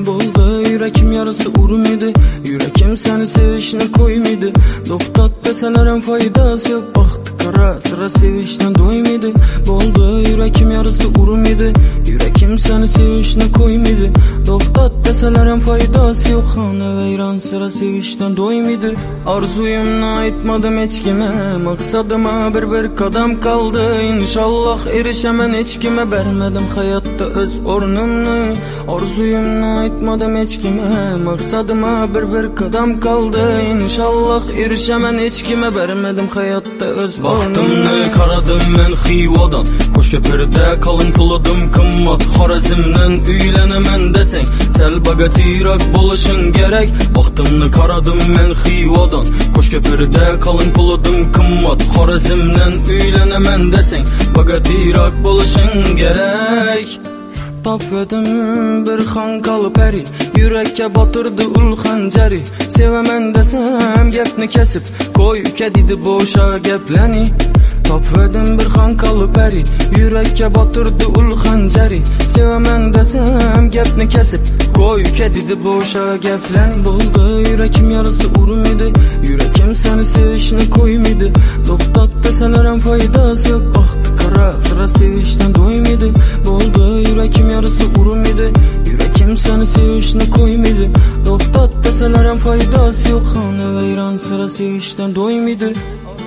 Buldu yürekim yarısı urumidi, yürekim seni sevişine koymidi. Doktat deselerem faydası yok, baktı kara sıra sevişine doymidi. Buldu yürekim yarısı urumidi, yürekim seni sevişine koymidi. Doktat deselerem faydası yok, hane veyran sıra sevişten doymidi. Arzuyumla aytmadım hiç kime, maksadıma bir kadam kaldı. İnşallah erişemen hiç kime, vermedim hayatta öz ornumnu. Arzuyumla aytmadım hiç kime, maksadıma bir kadam kaldı. İnşallah erişemen hiç kime, vermedim hayatta öz ornumnu. Baktımni karadım men Xivadan, Qo'shko'pirda kalın puladım qimmat. Xorazmdan uylenemen deseng, sal bagatirak bo'lishing kerak. Baktımni karadım men Xivadan, Qo'shko'pirda kalın puladım qimmat. Xorazmdan uylenemen deseng, bagatirak bo'lishing kerak. Tapvedim bir xankalı peri, yürekке batırdı ul xanjari. Sevemen desem gepni kesip, koy kedidi boşa gepleni. Tapvedim bir xankalı peri, yürekке batırdı ul xanjari. Sevemen desem gepni kesip, koy kedidi boşa gepleni. Buldu yürekim yarısı urumidi, yürekim seni sevişine koymidi. Doktat deselerem faydası yok, baktı kara sıra sevişten doymidi. Buldu yürekim yarısı urumidi, yürekim seni sevişine koymidi. Doktat deselerem faydası yok, hane veyran sıra sevişten doymidi.